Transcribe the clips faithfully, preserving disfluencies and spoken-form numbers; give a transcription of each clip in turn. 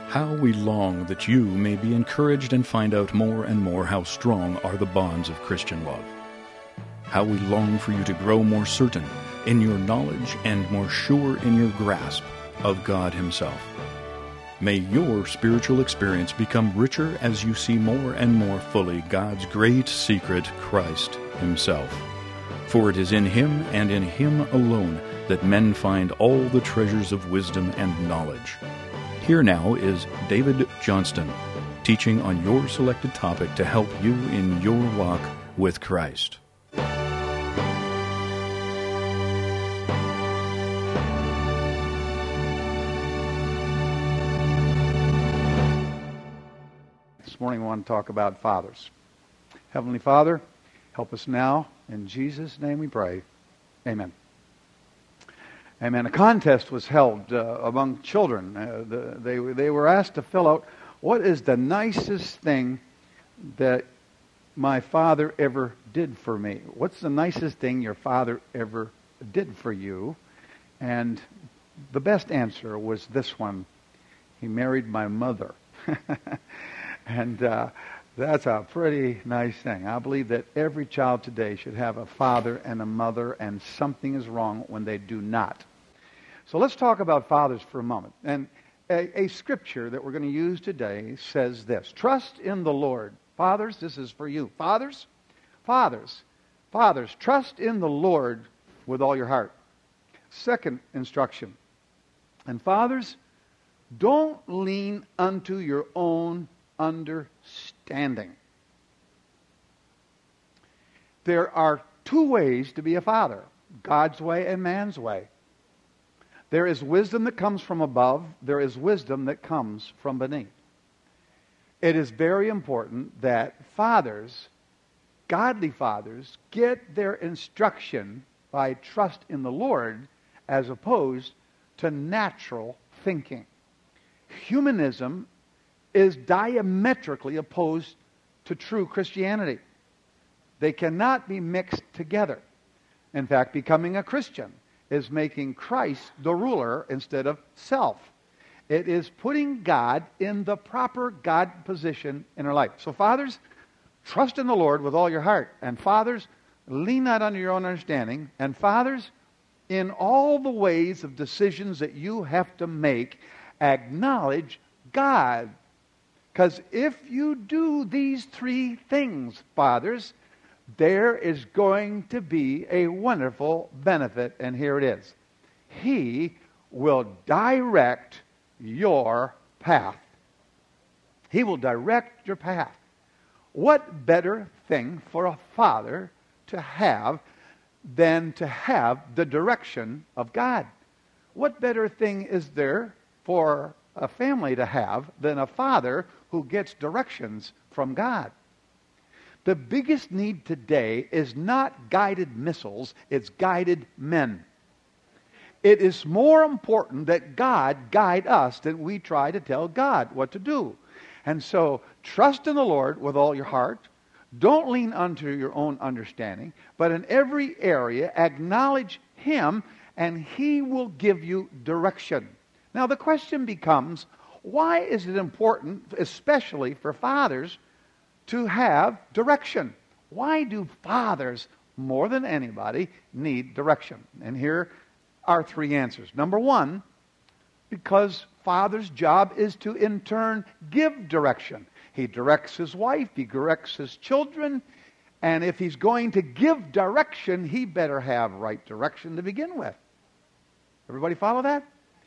How we long that you may be encouraged and find out more and more how strong are the bonds of Christian love. How we long for you to grow more certain in your knowledge and more sure in your grasp of God Himself. May your spiritual experience become richer as you see more and more fully God's great secret, Christ Himself. For it is in Him and in Him alone that men find all the treasures of wisdom and knowledge. Here now is David Johnston, teaching on your selected topic to help you in your walk with Christ. This morning I want to talk about fathers. Heavenly Father, help us now. In Jesus' name we pray. Amen. Amen. A contest was held uh, among children. Uh, the, they, they were asked to fill out, what is the nicest thing that my father ever did for me? What's the nicest thing your father ever did for you? And the best answer was this one. He married my mother. And uh, that's a pretty nice thing. I believe that every child today should have a father and a mother, and something is wrong when they do not. So let's talk about fathers for a moment. And a, a scripture that we're going to use today says this: trust in the Lord. Fathers, this is for you. Fathers, fathers, fathers, trust in the Lord with all your heart. Second instruction. And fathers, don't lean unto your own understanding. There are two ways to be a father: God's way and man's way. There is wisdom that comes from above. There is wisdom that comes from beneath. It is very important that fathers, godly fathers, get their instruction by trust in the Lord as opposed to natural thinking. Humanism is diametrically opposed to true Christianity. They cannot be mixed together. In fact, becoming a Christian is making Christ the ruler instead of self. It is putting God in the proper God position in our life. So fathers, trust in the Lord with all your heart. And fathers, lean not on your own understanding. And fathers, in all the ways of decisions that you have to make, acknowledge God. Because if you do these three things, fathers, there is going to be a wonderful benefit, and here it is. He will direct your path. He will direct your path. What better thing for a father to have than to have the direction of God? What better thing is there for a family to have than a father who gets directions from God? The biggest need today is not guided missiles, it's guided men. It is more important that God guide us than we try to tell God what to do. And so, trust in the Lord with all your heart. Don't lean unto your own understanding, but in every area acknowledge Him, and He will give you direction. Now the question becomes, why is it important, especially for fathers, to have direction? Why do fathers, more than anybody, need direction? And here are three answers. Number one, because father's job is to in turn give direction. He directs his wife, he directs his children, and if he's going to give direction, he better have right direction to begin with. Everybody follow that?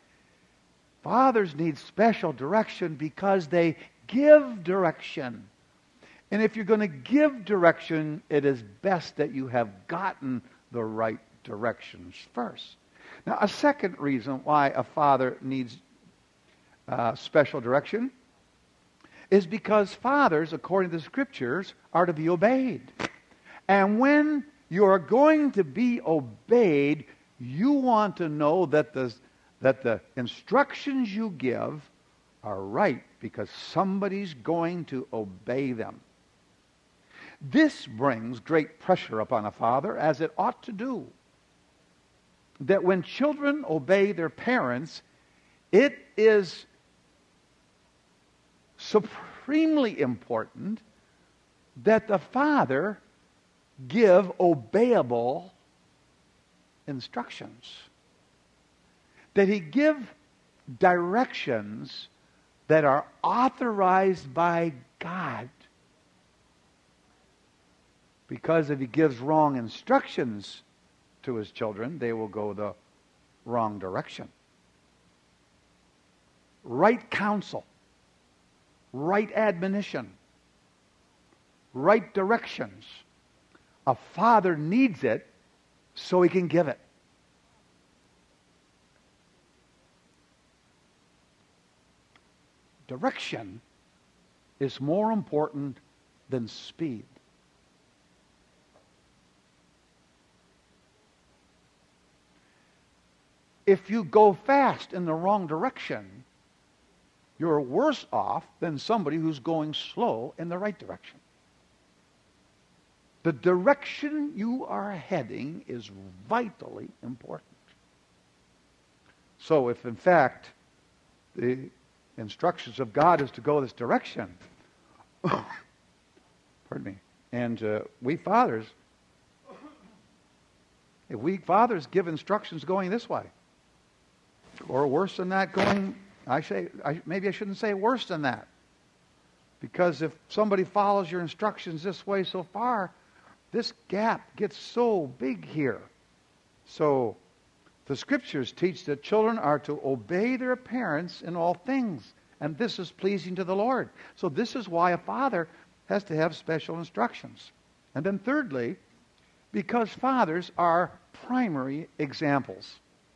Fathers need special direction because they give direction. And if you're going to give direction, it is best that you have gotten the right directions first. Now, a second reason why a father needs uh, special direction is because fathers, according to the Scriptures, are to be obeyed. And when you're going to be obeyed, you want to know that the, that the instructions you give are right because somebody's going to obey them. This brings great pressure upon a father, as it ought to do. That when children obey their parents, it is supremely important that the father give obeyable instructions. That he give directions that are authorized by God. Because if he gives wrong instructions to his children, they will go the wrong direction. Right counsel, right admonition, right directions. A father needs it so he can give it. Direction is more important than speed. If you go fast in the wrong direction, you're worse off than somebody who's going slow in the right direction. The direction you are heading is vitally important. So if in fact the instructions of God is to go this direction, pardon me, and uh, we fathers, if we fathers give instructions going this way, or worse than that going, I say, I, maybe I shouldn't say worse than that, because if somebody follows your instructions this way so far, this gap gets so big here. So the Scriptures teach that children are to obey their parents in all things, and this is pleasing to the Lord. So this is why a father has to have special instructions. And then thirdly, because fathers are primary examples.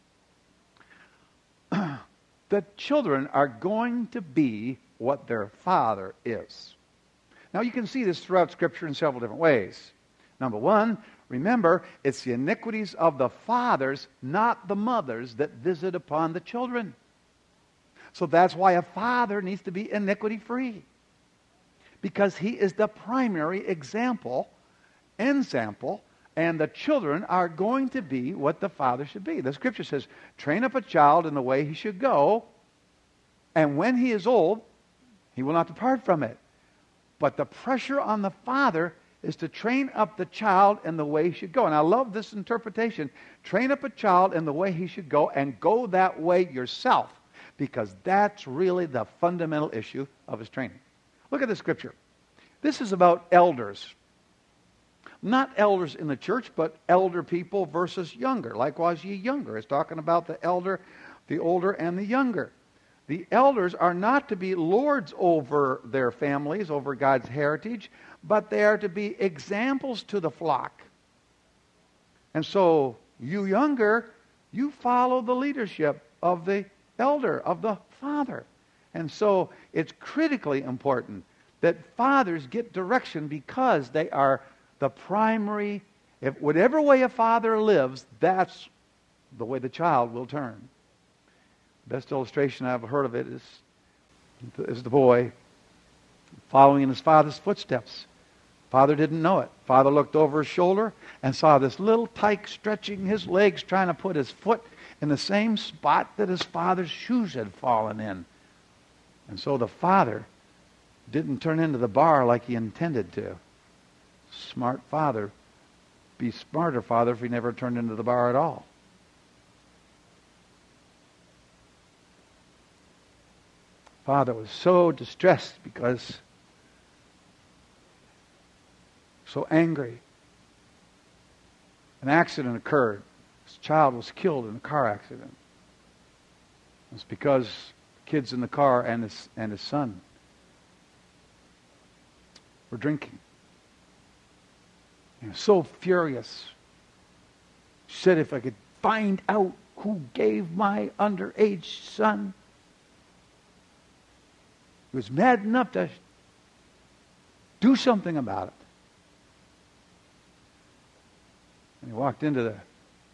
The children are going to be what their father is. Now you can see this throughout Scripture in several different ways. Number one, remember, it's the iniquities of the fathers, not the mothers, that visit upon the children. So that's why a father needs to be iniquity-free. Because he is the primary example, ensample, and the children are going to be what the father should be. The Scripture says, train up a child in the way he should go, and when he is old, he will not depart from it. But the pressure on the father is to train up the child in the way he should go. And I love this interpretation. Train up a child in the way he should go, and go that way yourself, because that's really the fundamental issue of his training. Look at the Scripture. This is about elders. Not elders in the church, but elder people versus younger. Likewise, ye younger. It's talking about the elder, the older, and the younger. The elders are not to be lords over their families, over God's heritage, but they are to be examples to the flock. And so, you younger, you follow the leadership of the elder, of the father. And so, it's critically important that fathers get direction, because they are the primary, if whatever way a father lives, that's the way the child will turn. Best illustration I've heard of it is, is the boy following in his father's footsteps. Father didn't know it. Father looked over his shoulder and saw this little tyke stretching his legs, trying to put his foot in the same spot that his father's shoes had fallen in. And so the father didn't turn into the bar like he intended to. Smart father. Be smarter father if he never turned into the bar at all. Father was so distressed, because so angry. An accident occurred. His child was killed in a car accident. It's because the kids in the car and his and his son were drinking. He was so furious. He said, if I could find out who gave my underage son. He was mad enough to do something about it. And he walked into the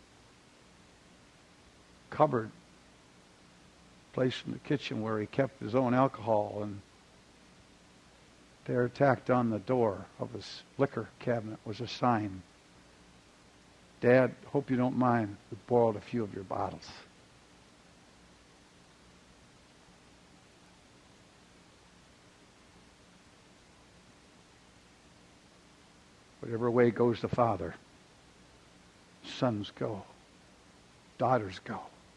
cupboard place in the kitchen where he kept his own alcohol, and there, tacked on the door of his liquor cabinet, was a sign. Dad, hope you don't mind, we borrowed a few of your bottles. Whatever way goes the Father, sons go, daughters go.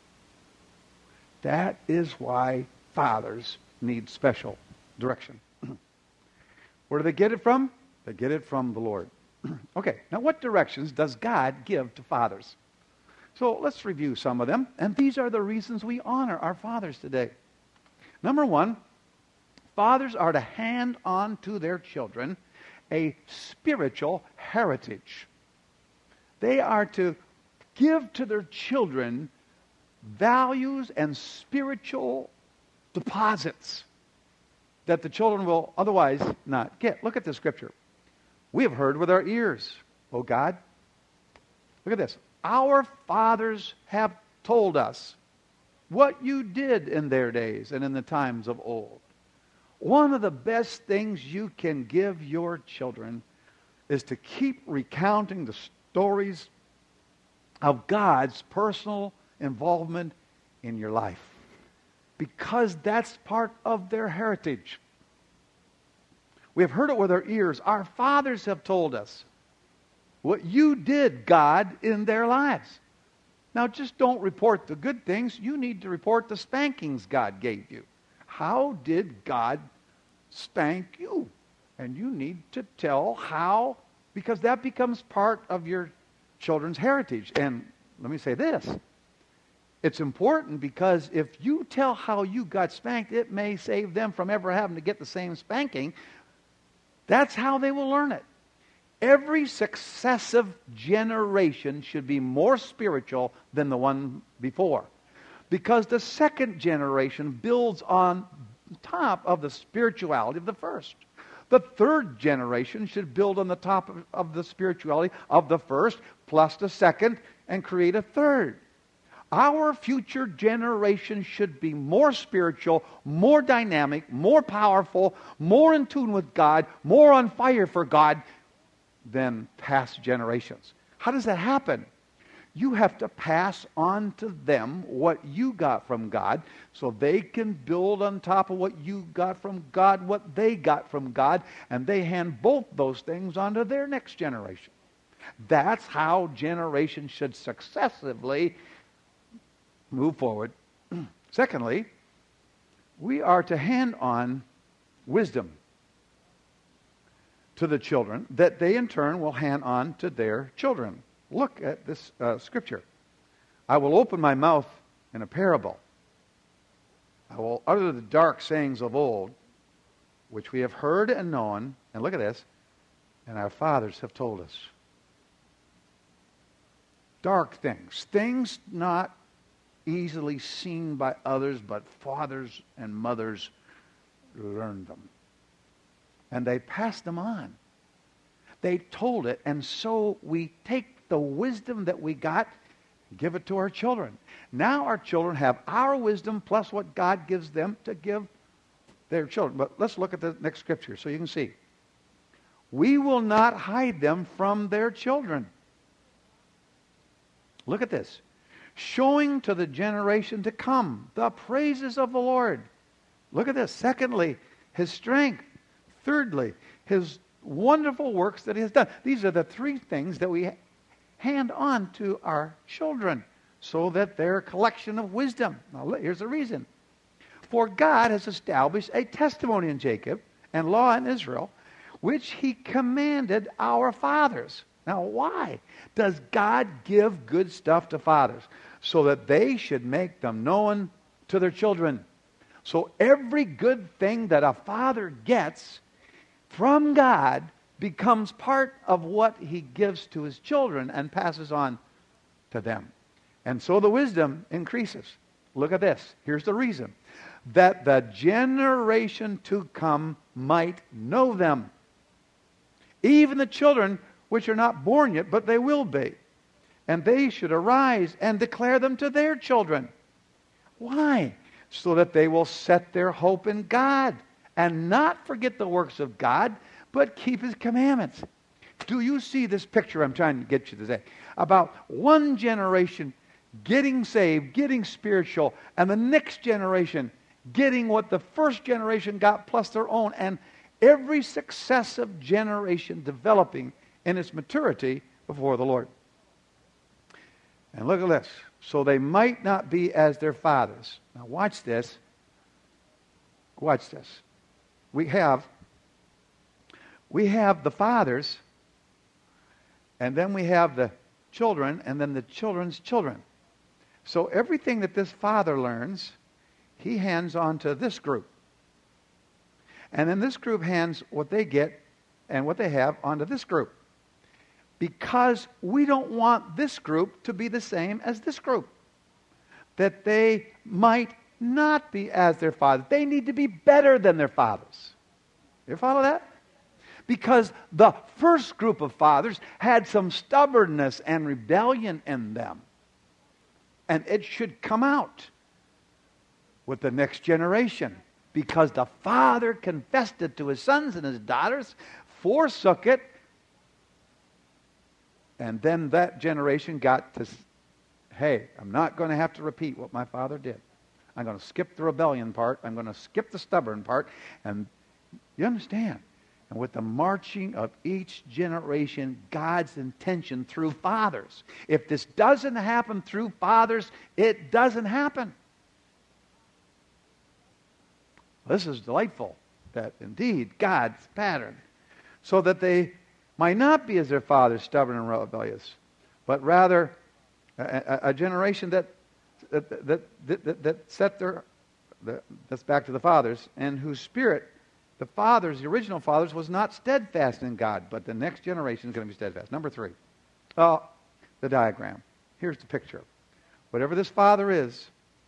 That is why fathers need special direction. Where do they get it from? They get it from the Lord. Okay, now what directions does God give to fathers? So let's review some of them. And these are the reasons we honor our fathers today. Number one, fathers are to hand on to their children a spiritual heritage. They are to give to their children values and spiritual deposits that the children will otherwise not get. Look at this scripture. We have heard with our ears, O God. Look at this. Our fathers have told us what you did in their days and in the times of old. One of the best things you can give your children is to keep recounting the stories of God's personal involvement in your life, because that's part of their heritage. We have heard it with our ears. Our fathers have told us what you did, God, in their lives. Now, just don't report the good things. You need to report the spankings God gave you. How did God spank you? And you need to tell how, because that becomes part of your children's heritage. And let me say this. It's important because if you tell how you got spanked, it may save them from ever having to get the same spanking. That's how they will learn it. Every successive generation should be more spiritual than the one before, because the second generation builds on top of the spirituality of the first. The third generation should build on the top of, of the spirituality of the first, plus the second, and create a third. Our future generation should be more spiritual, more dynamic, more powerful, more in tune with God, more on fire for God than past generations. How does that happen? You have to pass on to them what you got from God so they can build on top of what you got from God, what they got from God, and they hand both those things on to their next generation. That's how generations should successively move forward. Secondly, we are to hand on wisdom to the children that they in turn will hand on to their children. Look at this uh, scripture. I will open my mouth in a parable. I will utter the dark sayings of old, which we have heard and known, and look at this, and our fathers have told us. Dark things, things not easily seen by others, but fathers and mothers learned them. And they passed them on. They told it, and so we take the wisdom that we got, give it to our children. Now our children have our wisdom plus what God gives them to give their children. But let's look at the next scripture so you can see. We will not hide them from their children. Look at this. Showing to the generation to come the praises of the Lord. Look at this. Secondly, His strength. Thirdly, His wonderful works that He has done. These are the three things that we hand on to our children so that they're a collection of wisdom. Now, here's the reason. For God has established a testimony in Jacob and law in Israel, which He commanded our fathers. Now, why does God give good stuff to fathers? So that they should make them known to their children. So every good thing that a father gets from God becomes part of what he gives to his children and passes on to them. And so the wisdom increases. Look at this. Here's the reason. That the generation to come might know them. Even the children which are not born yet, but they will be. And they should arise and declare them to their children. Why? So that they will set their hope in God and not forget the works of God, but keep His commandments. Do you see this picture I'm trying to get you today? About one generation getting saved, getting spiritual, and the next generation getting what the first generation got plus their own, and every successive generation developing in its maturity before the Lord. And look at this. So they might not be as their fathers. Now watch this. Watch this. We have, we have the fathers, and then we have the children, and then the children's children. So everything that this father learns, he hands on to this group. And then this group hands what they get and what they have onto this group. Because we don't want this group to be the same as this group. That they might not be as their fathers. They need to be better than their fathers. You follow that? Because the first group of fathers had some stubbornness and rebellion in them. And it should come out with the next generation. Because the father confessed it to his sons and his daughters, forsook it, and then that generation got to, hey, I'm not going to have to repeat what my father did. I'm going to skip the rebellion part. I'm going to skip the stubborn part. And you understand? And with the marching of each generation, God's intention through fathers. If this doesn't happen through fathers, it doesn't happen. This is delightful that indeed God's pattern, so that they might not be as their fathers, stubborn and rebellious, but rather a, a, a generation that that, that, that, that, that set their, that, that's back to the fathers, and whose spirit, the fathers, the original fathers, was not steadfast in God, but the next generation is going to be steadfast. Number three, uh, the diagram. Here's the picture. Whatever this father is,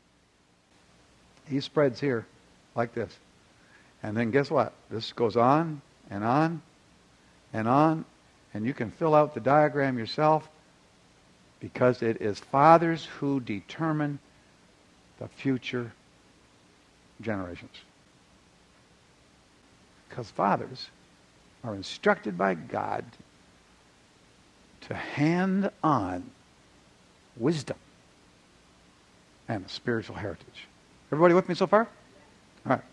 he spreads here like this. And then guess what? This goes on and on and on, and you can fill out the diagram yourself, because it is fathers who determine the future generations. Because fathers are instructed by God to hand on wisdom and a spiritual heritage. Everybody with me so far? All right.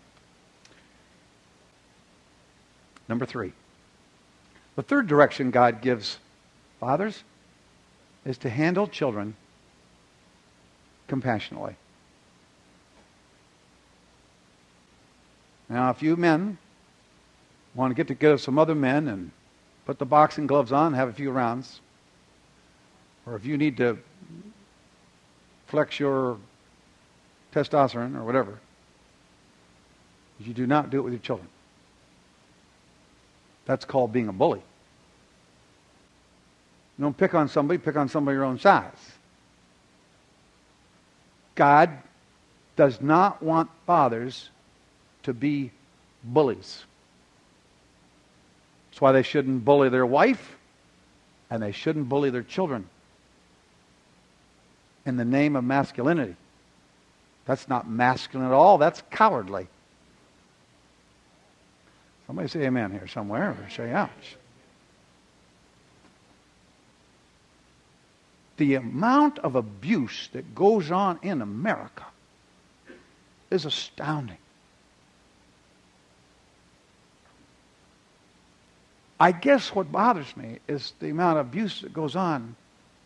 Number three. The third direction God gives fathers is to handle children compassionately. Now, if you men want to get together with some other men and put the boxing gloves on and have a few rounds, or if you need to flex your testosterone or whatever, you do not do it with your children. That's called being a bully. You don't pick on somebody, pick on somebody your own size. God does not want fathers to be bullies. That's why they shouldn't bully their wife, and they shouldn't bully their children in the name of masculinity. That's not masculine at all. That's cowardly. Somebody say amen here somewhere, or say ouch. The amount of abuse that goes on in America is astounding. I guess what bothers me is the amount of abuse that goes on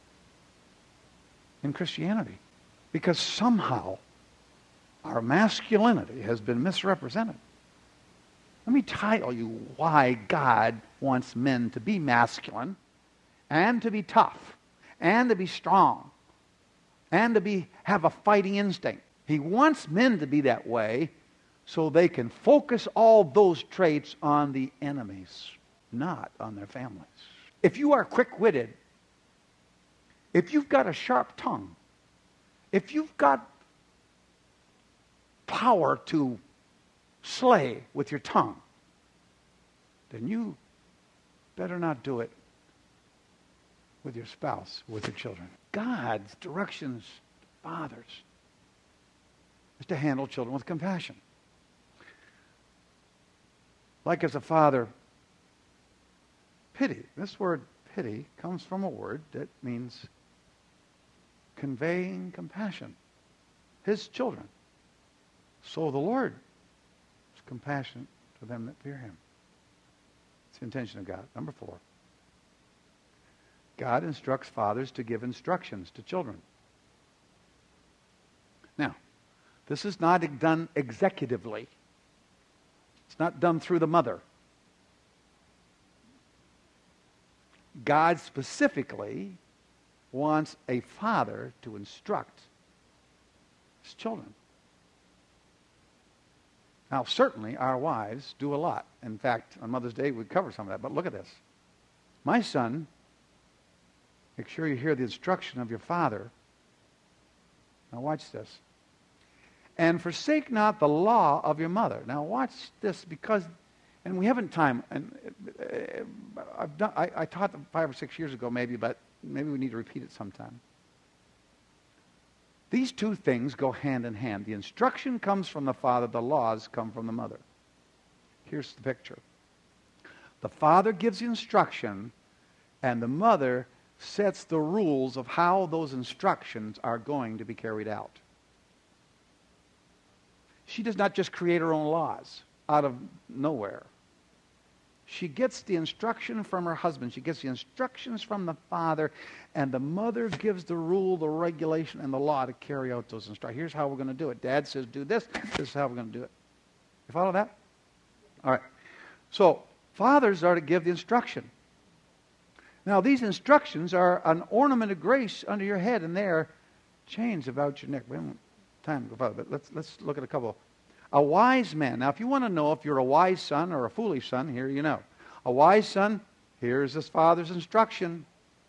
in Christianity. Because somehow our masculinity has been misrepresented. Let me tell you why God wants men to be masculine and to be tough and to be strong and to be have a fighting instinct. He wants men to be that way so they can focus all those traits on the enemies, not on their families. If you are quick-witted, if you've got a sharp tongue, if you've got power to slay with your tongue, then you better not do it with your spouse, with your children. God's directions, fathers, is to handle children with compassion. Like as a father, pity. This word pity comes from a word that means conveying compassion. His children. So the Lord is compassionate to them that fear him. It's the intention of God. Number four. God instructs fathers to give instructions to children. Now, this is not done executively. It's not done through the mother. God specifically wants a father to instruct his children. Now, certainly our wives do a lot. In fact, on Mother's Day we cover some of that. But look at this. My son, make sure you hear the instruction of your father. Now watch this. And forsake not the law of your mother. Now watch this, because, and we haven't time, and uh, I've done, I, I taught them five or six years ago maybe, but maybe we need to repeat it sometime. These two things go hand in hand. The instruction comes from the father, the laws come from the mother. Here's the picture. The father gives the instruction, and the mother sets the rules of how those instructions are going to be carried out. She does not just create her own laws out of nowhere. She gets the instruction from her husband. She gets the instructions from the father, and the mother gives the rule, the regulation, and the law to carry out those instructions. Here's how we're going to do it. Dad says do this. This is how we're going to do it. You follow that? All right. So fathers are to give the instruction. Now, these instructions are an ornament of grace under your head, and they're chains about your neck. We haven't time to go further, but let's, let's look at a couple. A wise man. Now, if you want to know if you're a wise son or a foolish son, here you know. A wise son, here's his father's instruction.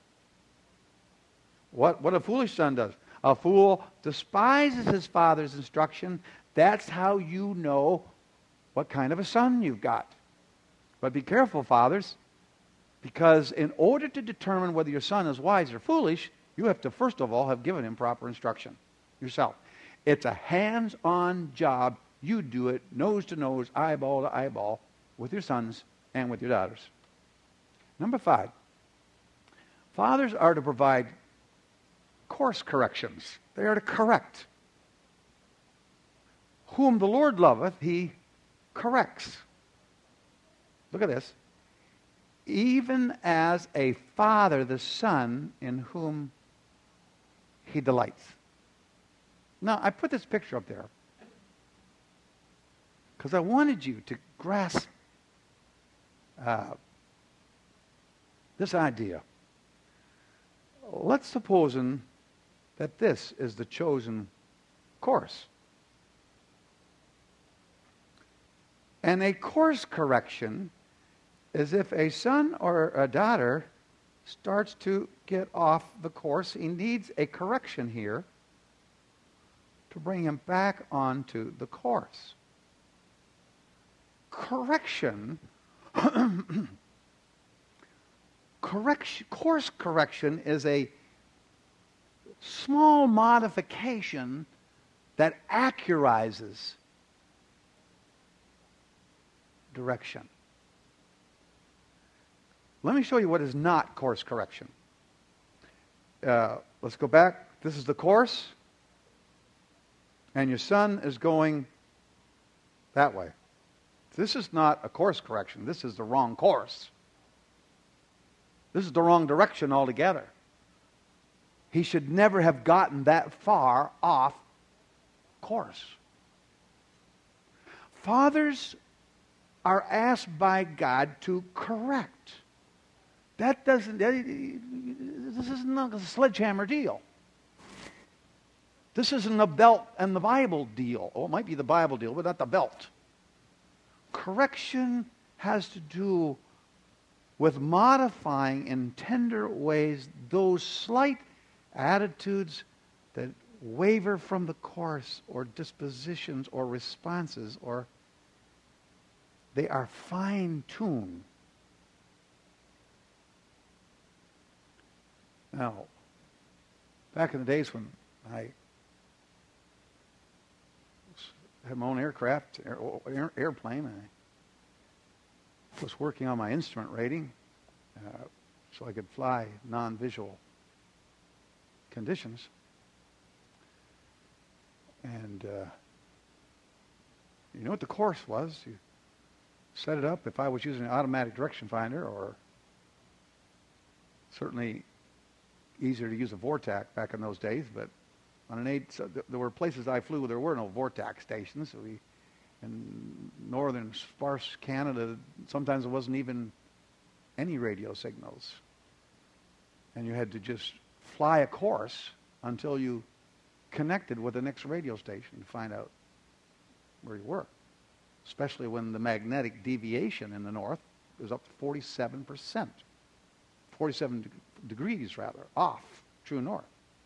What, what a foolish son does. A fool despises his father's instruction. That's how you know what kind of a son you've got. But be careful, fathers, because in order to determine whether your son is wise or foolish, you have to first of all have given him proper instruction yourself. It's a hands-on job. You do it nose to nose, eyeball to eyeball, with your sons and with your daughters. Number five, fathers are to provide course corrections. They are to correct. Whom the Lord loveth, he corrects. Look at this. Even as a father the son in whom he delights. Now, I put this picture up there because I wanted you to grasp uh, this idea. Let's suppose that this is the chosen course. And a course correction is if a son or a daughter starts to get off the course. He needs a correction here to bring him back onto the course. Correction, correction, course correction is a small modification that accurizes direction. Let me show you what is not course correction. Uh, let's go back. This is the course. And your son is going that way. This is not a course correction. This is the wrong course. This is the wrong direction altogether. He should never have gotten that far off course. Fathers are asked by God to correct. That doesn't, this isn't a sledgehammer deal. This isn't a belt and the Bible deal. Oh, it might be the Bible deal, but not the belt. Correction has to do with modifying in tender ways those slight attitudes that waver from the course, or dispositions or responses, or they are fine-tuned. Now, back in the days when I had my own aircraft, air, air, airplane, I was working on my instrument rating uh, so I could fly non-visual conditions. And uh, you know what the course was? You set it up. If I was using an automatic direction finder, or certainly easier to use a Vortac back in those days, but on an eight, so th- there were places I flew where there were no Vortac stations. So we, in northern sparse Canada, sometimes there wasn't even any radio signals. And you had to just fly a course until you connected with the next radio station to find out where you were, especially when the magnetic deviation in the north was up to forty-seven percent, forty-seven de- degrees rather, off true north.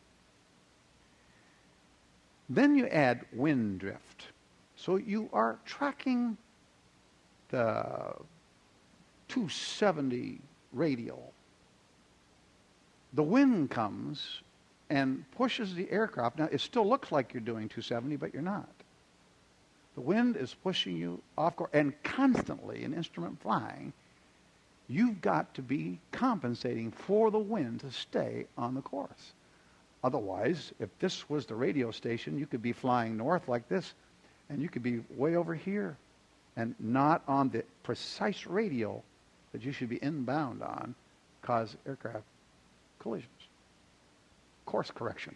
Then you add wind drift. So you are tracking the two seventy radial. The wind comes and pushes the aircraft. Now, it still looks like you're doing two seventy, but you're not. The wind is pushing you off course. And constantly, in instrument flying, you've got to be compensating for the wind to stay on the course. Otherwise, if this was the radio station, you could be flying north like this, and you could be way over here and not on the precise radial that you should be inbound on, cause aircraft collisions. Course correction.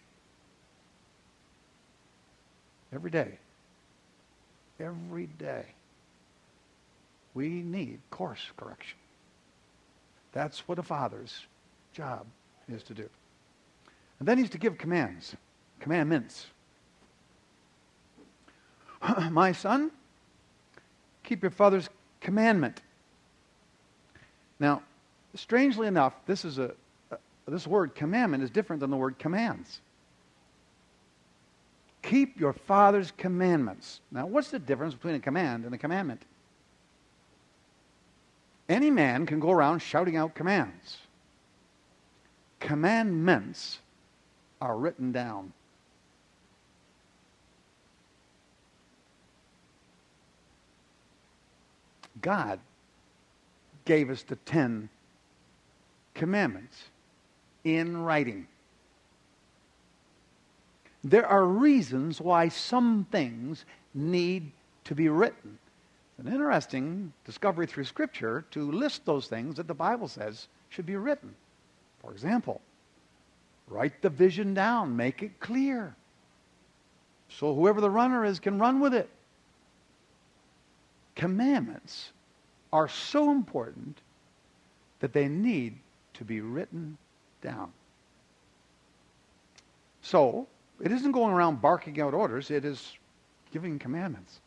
Every day. Every day. We need course correction. That's what a father's job is to do. And then he's to give commands, commandments. My son, keep your father's commandment. Now, strangely enough, this is a, a this word commandment is different than the word commands. Keep your father's commandments. Now, what's the difference between a command and a commandment? Any man can go around shouting out commands. Commandments are written down. God gave us the Ten Commandments in writing. There are reasons why some things need to be written. It's an interesting discovery through Scripture to list those things that the Bible says should be written. For example, write the vision down, make it clear, so whoever the runner is can run with it. Commandments are so important that they need to be written down. So, it isn't going around barking out orders, it is giving commandments.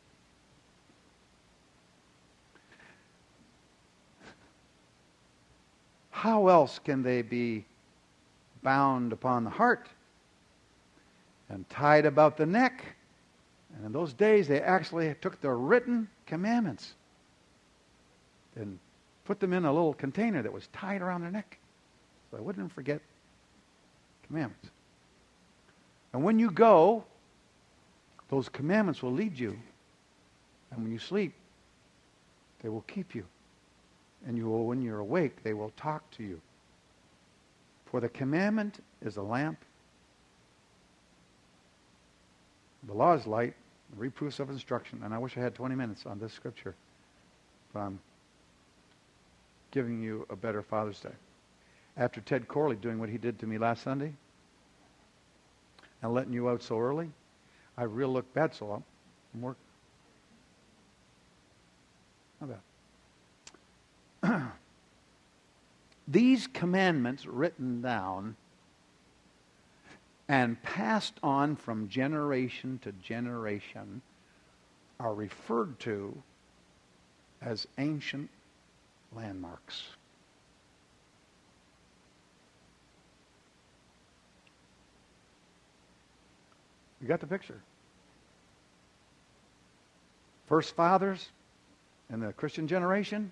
How else can they be bound upon the heart and tied about the neck? And in those days, they actually took the written commandments and put them in a little container that was tied around their neck so they wouldn't forget commandments. And when you go, those commandments will lead you. And when you sleep, they will keep you. And you will, when you're awake, they will talk to you. For the commandment is a lamp. The law is light, the reproofs of instruction. And I wish I had twenty minutes on this scripture. But I'm giving you a better Father's Day. After Ted Corley doing what he did to me last Sunday, and letting you out so early, I really look bad, so I'm working. How bad? These commandments written down and passed on from generation to generation are referred to as ancient landmarks. You got the picture? First fathers in the Christian generation,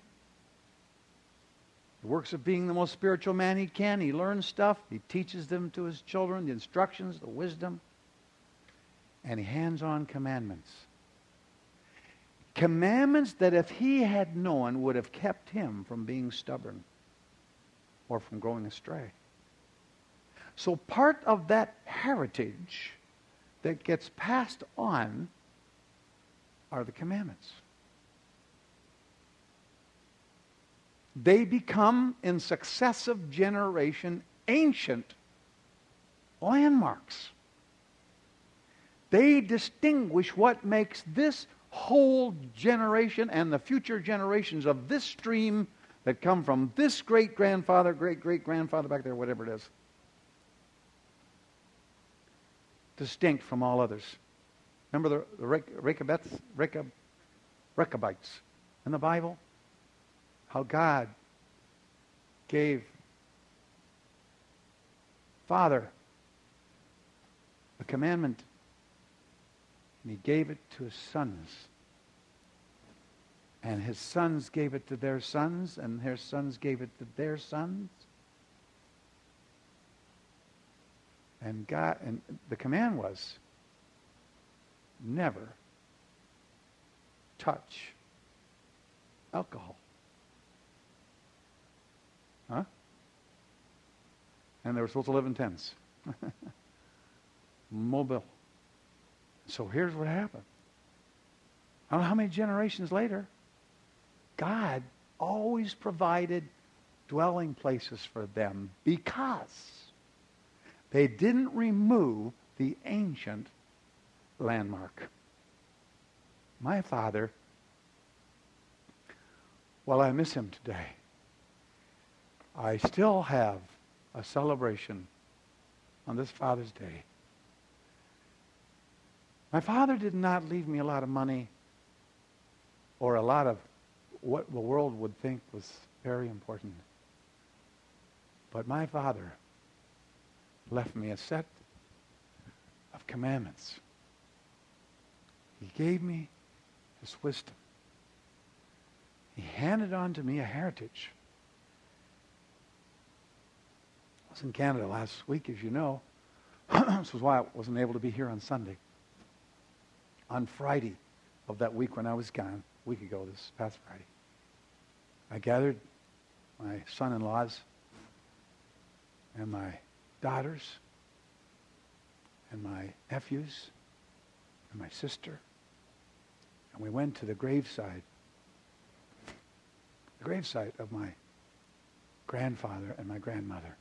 he works at being the most spiritual man he can. He learns stuff. He teaches them to his children, the instructions, the wisdom. And he hands on commandments. Commandments that if he had known would have kept him from being stubborn or from going astray. So part of that heritage that gets passed on are the commandments. They become in successive generation ancient landmarks. They distinguish what makes this whole generation and the future generations of this stream that come from this great-grandfather, great-great-grandfather back there, whatever it is, distinct from all others. Remember the, the Rechabites, Rechab, Rechabites in the Bible? How God gave Father a commandment, and He gave it to His sons. And His sons gave it to their sons, and their sons gave it to their sons. And God, and the command was, never touch alcohol. Huh? And they were supposed to live in tents. Mobile. So here's what happened. I don't know how many generations later, God always provided dwelling places for them because they didn't remove the ancient landmark. My father, while I miss him today, I still have a celebration on this Father's Day. My father did not leave me a lot of money or a lot of what the world would think was very important. But my father left me a set of commandments. He gave me His wisdom. He handed on to me a heritage. I was in Canada last week, as you know. This was why I wasn't able to be here on Sunday. On Friday of that week when I was gone, a week ago, this past Friday, I gathered my son-in-laws and my daughters and my nephews and my sister, and we went to the graveside, the gravesite of my grandfather and my grandmother.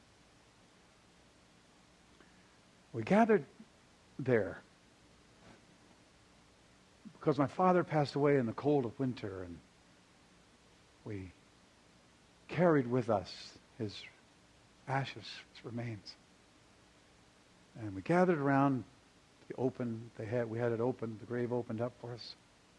We gathered there because my father passed away in the cold of winter, and we carried with us his ashes, his remains. And we gathered around the open, they had, we had it open, the grave opened up for us.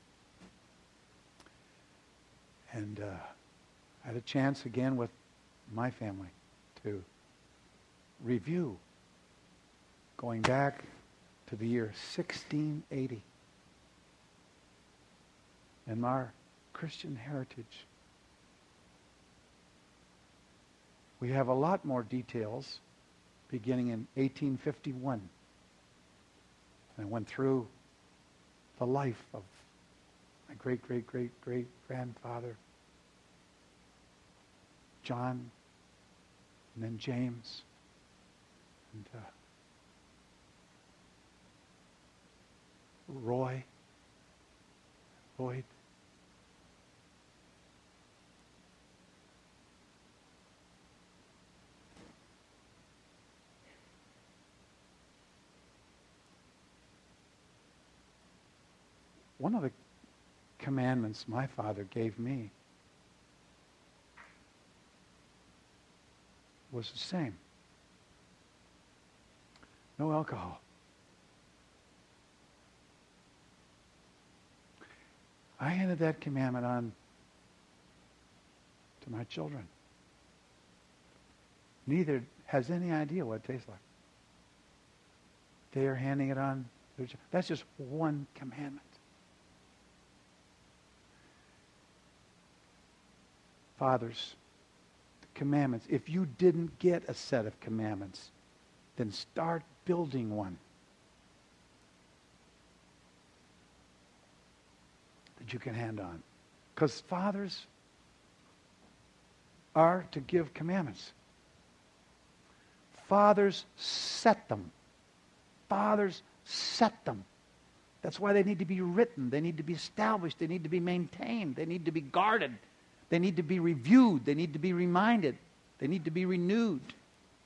And uh, I had a chance again with my family to review going back to the year sixteen eighty and our Christian heritage. We have a lot more details beginning in eighteen fifty-one. And I went through the life of my great, great, great, great grandfather, John, and then James, and uh, Roy, Lloyd. One of the commandments my father gave me was the same. No alcohol. I handed that commandment on to my children. Neither has any idea what it tastes like. They are handing it on. That's just one commandment. Fathers, the commandments. If you didn't get a set of commandments, then start building one that you can hand on. Because fathers are to give commandments. Fathers set them. Fathers set them. That's why they need to be written. They need to be established. They need to be maintained. They need to be guarded. They need to be reviewed. They need to be reminded. They need to be renewed.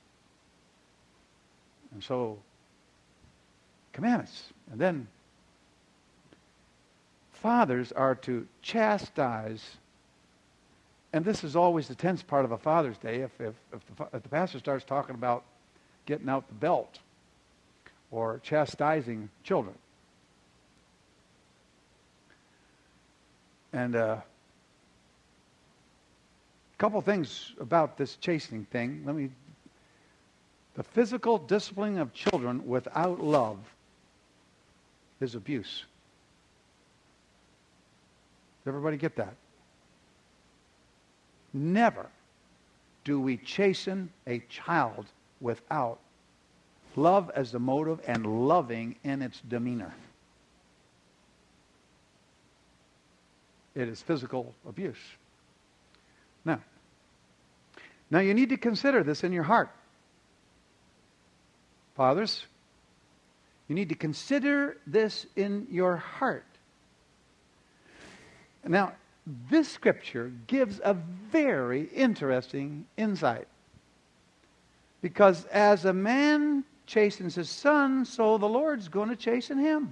And so, commandments. And then, fathers are to chastise. And this is always the tense part of a Father's Day. If, if, if, the, if the pastor starts talking about getting out the belt or chastising children. And a uh, couple things about this chastening thing. Let me. The physical disciplining of children without love is abuse. Does everybody get that? Never do we chasten a child without love as the motive and loving in its demeanor. It is physical abuse. Now, now you need to consider this in your heart. Fathers, you need to consider this in your heart. Now, this scripture gives a very interesting insight. Because as a man chastens his son, so the Lord's going to chasten him.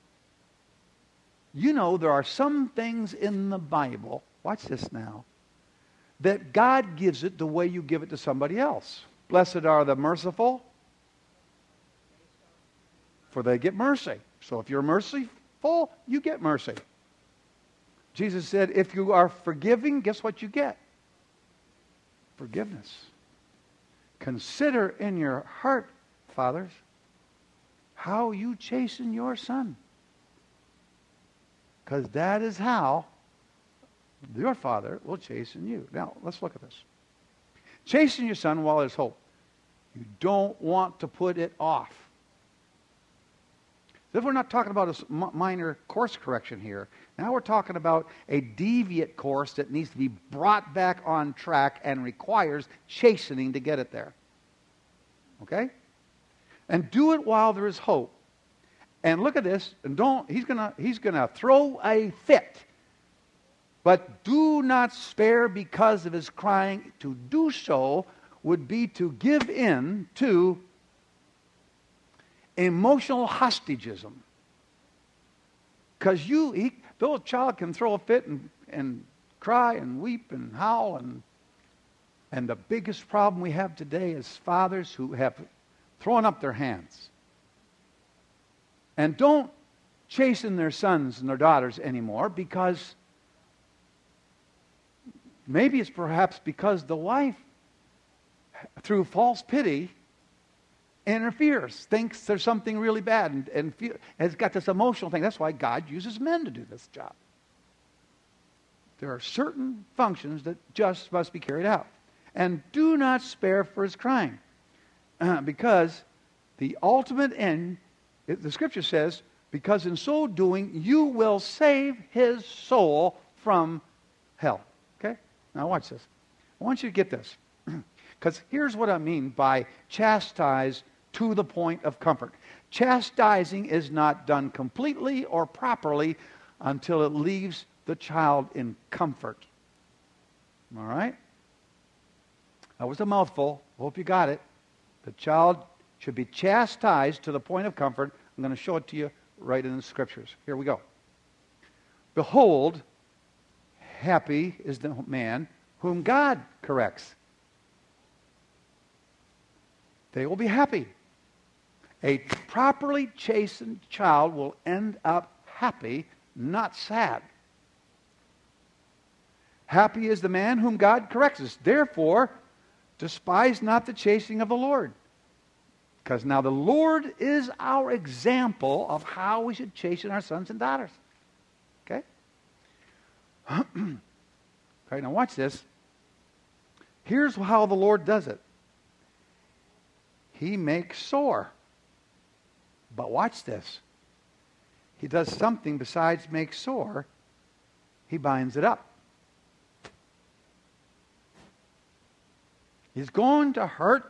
You know, there are some things in the Bible, watch this now, that God gives it the way you give it to somebody else. Blessed are the merciful, for they get mercy. So if you're merciful, you get mercy. Jesus said, if you are forgiving, guess what you get? Forgiveness. Consider in your heart, fathers, how you chasten your son. Because that is how your father will chasten you. Now, let's look at this. Chasten your son while there's hope. You don't want to put it off. If we're not talking about a minor course correction here, now we're talking about a deviant course that needs to be brought back on track and requires chastening to get it there. Okay? And do it while there is hope. And look at this, and don't, he's gonna he's gonna throw a fit. But do not spare because of his crying. To do so would be to give in to emotional hostagism. Because you, he, though a child can throw a fit and, and cry and weep and howl, and, and the biggest problem we have today is fathers who have thrown up their hands. And don't chasten their sons and their daughters anymore, because maybe it's perhaps because the wife, through false pity, interferes, thinks there's something really bad, and, and feel, has got this emotional thing. That's why God uses men to do this job. There are certain functions that just must be carried out. And do not spare for his crying. Uh, because the ultimate end, it, the scripture says, because in so doing you will save his soul from hell. Okay? Now watch this. I want you to get this. Because here's what I mean by chastise to the point of comfort. Chastising is not done completely or properly until it leaves the child in comfort. All right? That was a mouthful. Hope you got it. The child should be chastised to the point of comfort. I'm going to show it to you right in the scriptures. Here we go. Behold, happy is the man whom God corrects. They will be happy. A properly chastened child will end up happy, not sad. Happy is the man whom God corrects us. Therefore, despise not the chastening of the Lord. Because now the Lord is our example of how we should chasten our sons and daughters. Okay? Okay, now watch this. Here's how the Lord does it. He makes sore. But watch this. He does something besides make sore. He binds it up. He's going to hurt,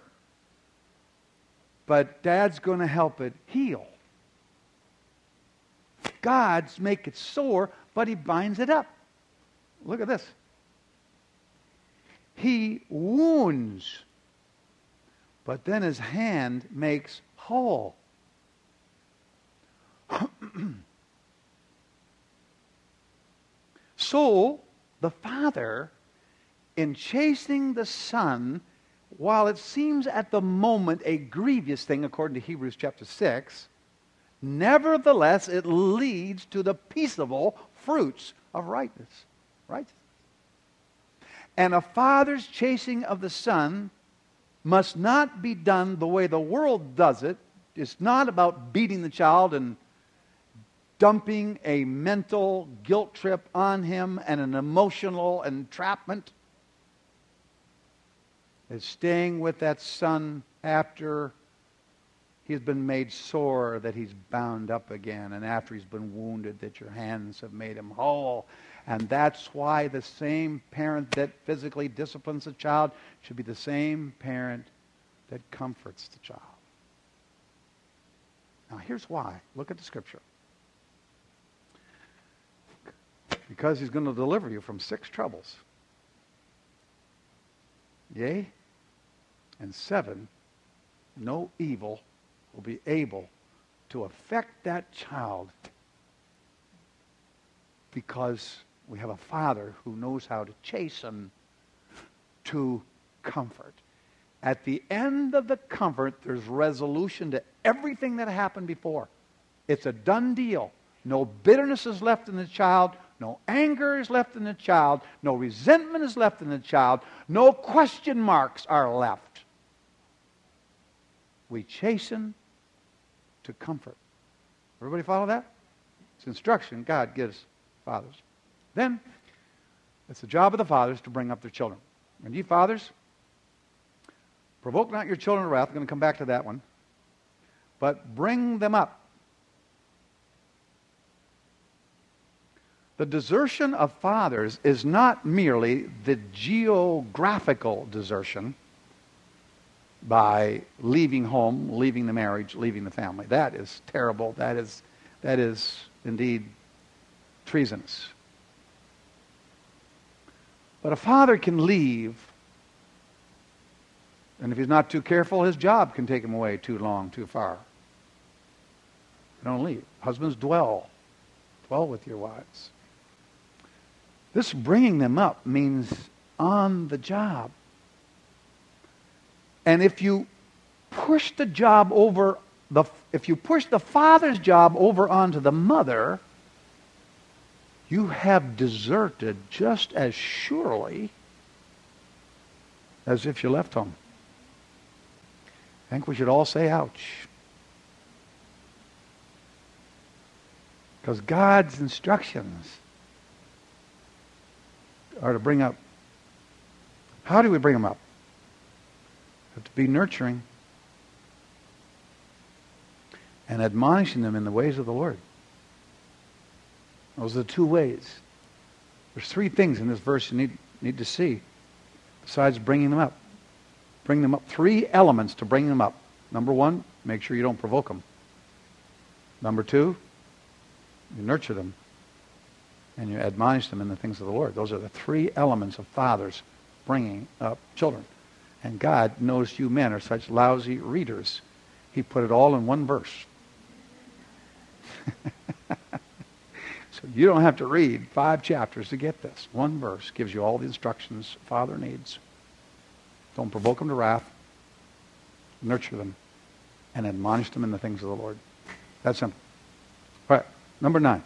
but Dad's going to help it heal. God's make it sore, but he binds it up. Look at this. He wounds, but then his hand makes whole. So, the Father, in chastening the Son, while it seems at the moment a grievous thing, according to Hebrews chapter six, nevertheless it leads to the peaceable fruits of righteousness. Righteousness. And a father's chasing of the Son must not be done the way the world does it. It's not about beating the child and dumping a mental guilt trip on him and an emotional entrapment. It's staying with that son after he's been made sore, that he's bound up again, and after he's been wounded, that your hands have made him whole. And that's why the same parent that physically disciplines a child should be the same parent that comforts the child. Now here's why. Look at the scripture. Because he's going to deliver you from six troubles. Yea, and seven, no evil will be able to affect that child, because we have a Father who knows how to chasten to comfort. At the end of the comfort, there's resolution to everything that happened before. It's a done deal. No bitterness is left in the child. No anger is left in the child. No resentment is left in the child. No question marks are left. We chasten to comfort. Everybody follow that? It's instruction God gives fathers. Then, it's the job of the fathers to bring up their children. And you fathers, provoke not your children to wrath. I'm going to come back to that one. But bring them up. The desertion of fathers is not merely the geographical desertion by leaving home, leaving the marriage, leaving the family. That is terrible. That is, that is indeed treasonous. But a father can leave, and if he's not too careful, his job can take him away too long, too far. Don't leave. Husbands, dwell. Dwell with your wives. This bringing them up means on the job. And if you push the job over, the if you push the father's job over onto the mother, you have deserted just as surely as if you left home. I think we should all say ouch. Because God's instructions are to bring up. How do we bring them up? We have to be nurturing and admonishing them in the ways of the Lord. Those are the two ways. There's three things in this verse you need, need to see besides bringing them up. Bring them up. Three elements to bring them up. Number one, make sure you don't provoke them. Number two, you nurture them and you admonish them in the things of the Lord. Those are the three elements of fathers bringing up children. And God knows you men are such lousy readers. He put it all in one verse. So you don't have to read five chapters to get this. One verse gives you all the instructions a father needs. Don't provoke them to wrath. Nurture them and admonish them in the things of the Lord. That's simple. All right, number nine.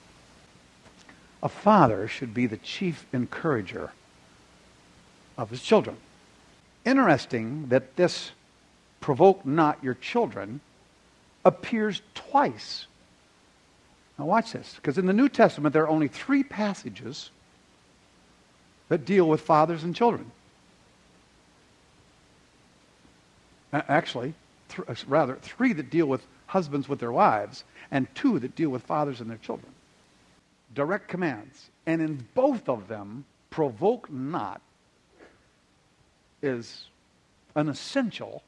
A father should be the chief encourager of his children. Interesting that this provoke not your children appears twice. Now watch this, because in the New Testament there are only three passages that deal with fathers and children. Actually, th- rather, three that deal with husbands with their wives, and two that deal with fathers and their children. Direct commands. And in both of them, provoke not is an essential.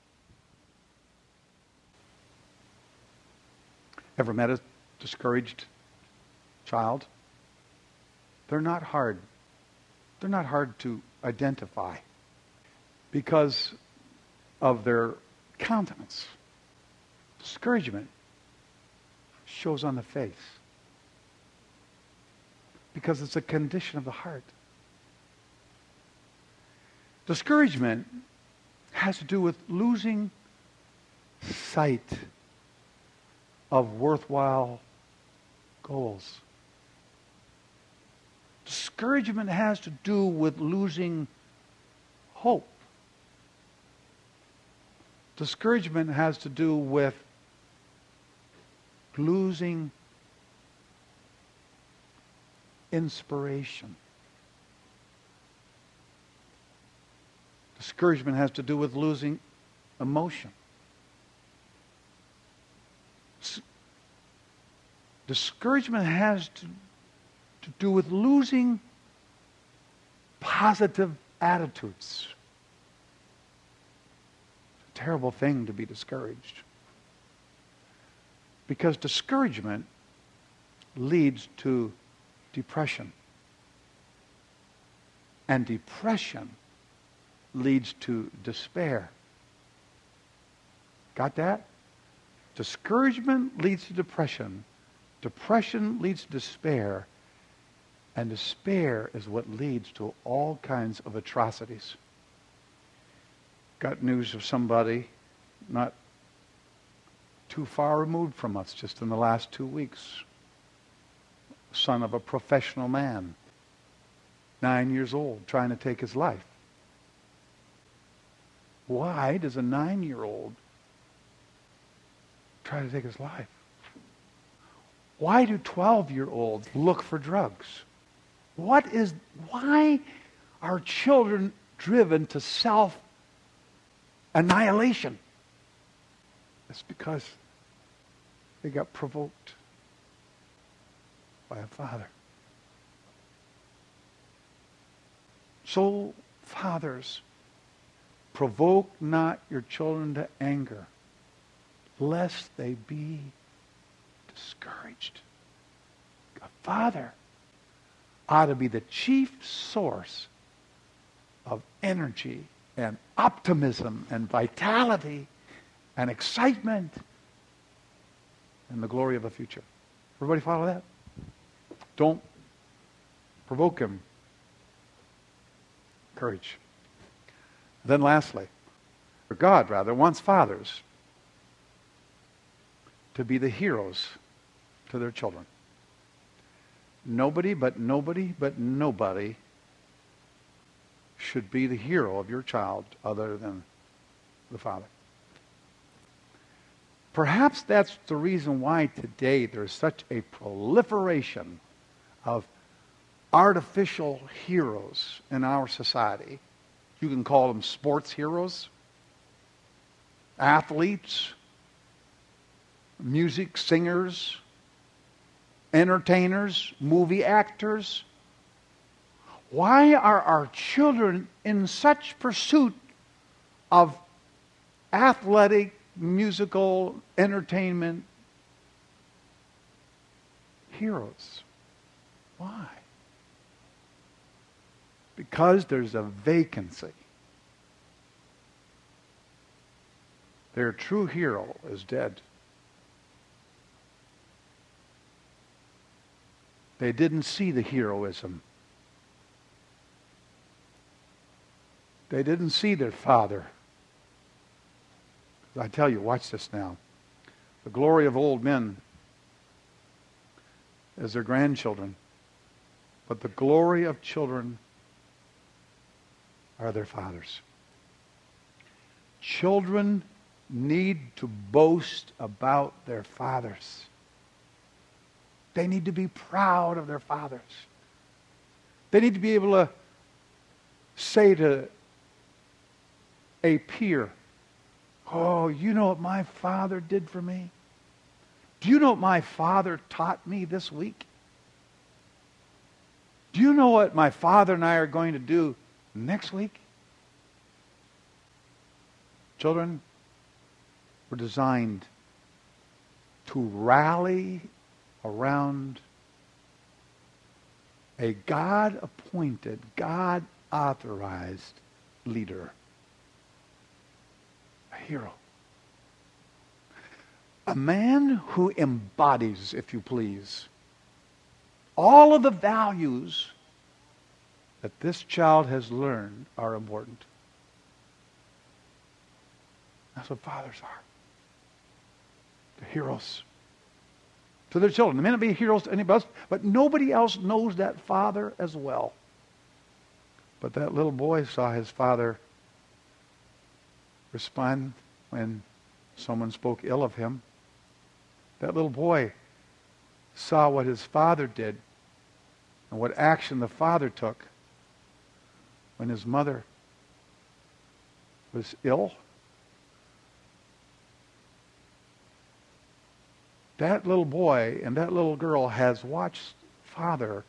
Ever met a discouraged child? They're not hard. They're not hard to identify because of their countenance. Discouragement shows on the face because it's a condition of the heart. Discouragement has to do with losing sight of worthwhile goals. Discouragement has to do with losing hope. Discouragement has to do with losing inspiration. Discouragement has to do with losing emotion. Discouragement has to, to do with losing positive attitudes. It's a terrible thing to be discouraged. Because discouragement leads to depression. And depression leads to despair. Got that? Discouragement leads to depression. Depression leads to despair. And despair is what leads to all kinds of atrocities. Got news of somebody not too far removed from us, just in the last two weeks. Son of a professional man, nine years old, trying to take his life. Why does a nine-year-old try to take his life? Why do twelve-year-olds look for drugs? What is, why are children driven to self-annihilation? It's because they got provoked by a father. So, fathers, provoke not your children to anger, lest they be discouraged. A father ought to be the chief source of energy and optimism and vitality and excitement and the glory of a future. Everybody follow that? Don't provoke him. Courage. Then lastly, or God rather, wants fathers to be the heroes to their children. Nobody but nobody but nobody should be the hero of your child other than the father. Perhaps that's the reason why today there's such a proliferation of artificial heroes in our society. You can call them sports heroes, athletes, music singers, entertainers, movie actors. Why are our children in such pursuit of athletic, musical, entertainment heroes? Why? Because there's a vacancy. Their true hero is dead. They didn't see the heroism. They didn't see their father. I tell you, watch this now. The glory of old men is their grandchildren, but the glory of children are their fathers. Children need to boast about their fathers. They need to be proud of their fathers. They need to be able to say to a peer, "Oh, you know what my father did for me? Do you know what my father taught me this week? Do you know what my father and I are going to do next week?" Children were designed to rally around a God-appointed, God-authorized leader. A hero. A man who embodies, if you please, all of the values that this child has learned are important. That's what fathers are. They're heroes to their children. They may not be heroes to anybody else, but nobody else knows that father as well. But that little boy saw his father respond when someone spoke ill of him. That little boy saw what his father did and what action the father took when his mother was ill. That little boy and that little girl has watched father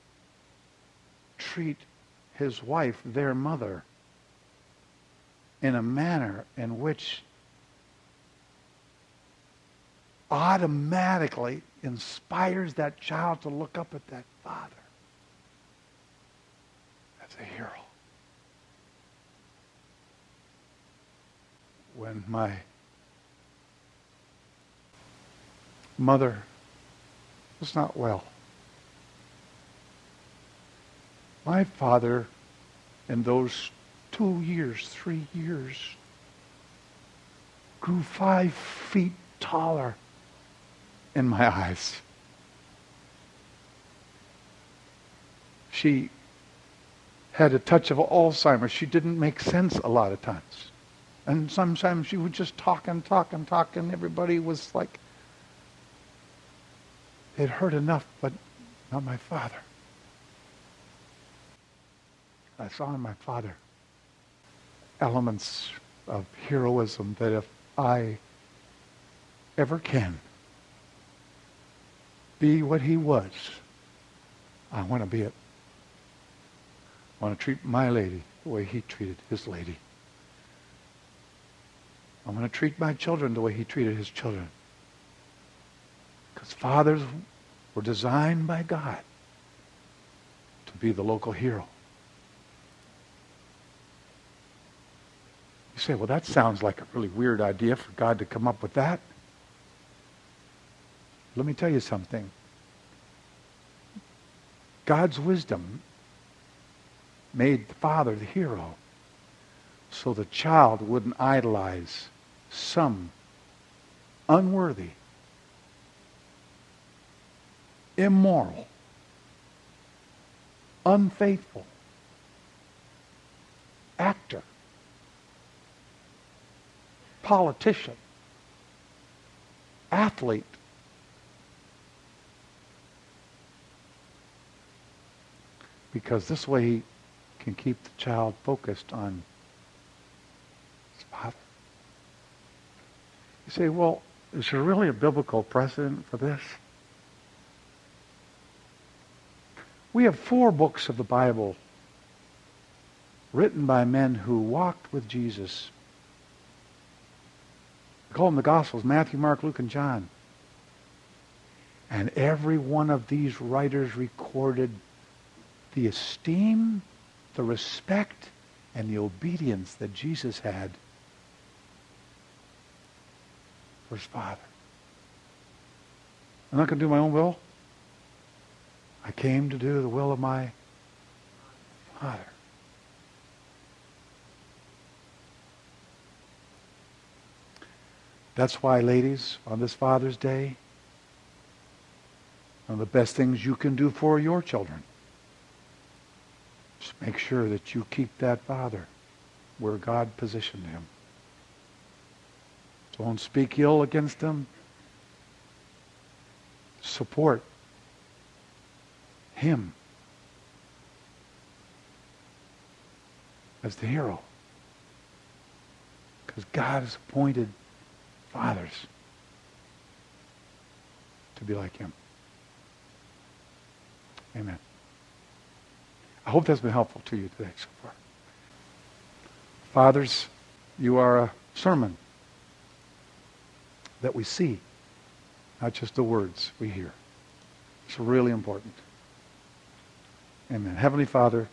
treat his wife, their mother, in a manner in which automatically inspires that child to look up at that father as a hero. When my mother was not well, my father, in those two years, three years, grew five feet taller in my eyes. She had a touch of Alzheimer's. She didn't make sense a lot of times. And sometimes she would just talk and talk and talk, and everybody was like, they'd heard enough, but not my father. I saw in my father elements of heroism that if I ever can be what he was, I want to be it. I want to treat my lady the way he treated his lady. I want to treat my children the way he treated his children. Because fathers were designed by God to be the local hero. You say, well, that sounds like a really weird idea for God to come up with that. Let me tell you something. God's wisdom made the father the hero so the child wouldn't idolize some unworthy, immoral, unfaithful actor, politician, athlete. Because this way he can keep the child focused on his father. You say, well, is there really a biblical precedent for this? We have four books of the Bible written by men who walked with Jesus. We call them the Gospels, Matthew, Mark, Luke, and John. And every one of these writers recorded the esteem, the respect, and the obedience that Jesus had for his Father. I'm not going to do my own will. I came to do the will of my Father. That's why, ladies, on this Father's Day, one of the best things you can do for your children, just make sure that you keep that father where God positioned him. Don't speak ill against him. Support him as the hero. Because God has appointed fathers to be like him. Amen. I hope that's been helpful to you today so far. Fathers, you are a sermon that we see, not just the words we hear. It's really important. Amen. Heavenly Father,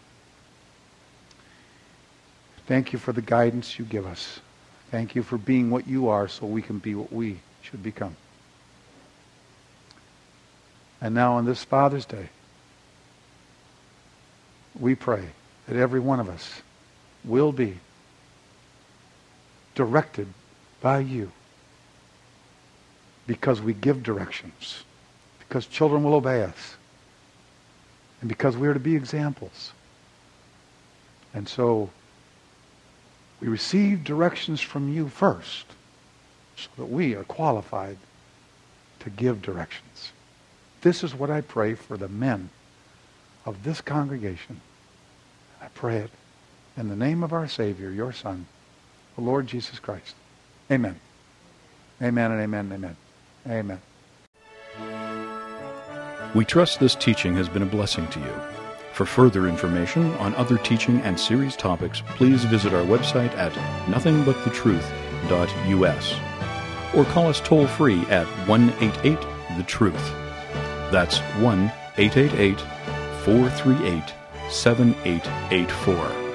thank you for the guidance you give us. Thank you for being what you are so we can be what we should become. And now on this Father's Day, we pray that every one of us will be directed by you, because we give directions, because children will obey us, and because we are to be examples. And so we receive directions from you first, so that we are qualified to give directions. This is what I pray for the men of this congregation. I pray it in the name of our Savior, your Son, the Lord Jesus Christ. Amen. Amen and amen and amen. Amen. We trust this teaching has been a blessing to you. For further information on other teaching and series topics, please visit our website at nothing but the truth dot U S or call us toll-free at one eight eight the truth. That's one eight eight eight, four three eight, seven eight eight four.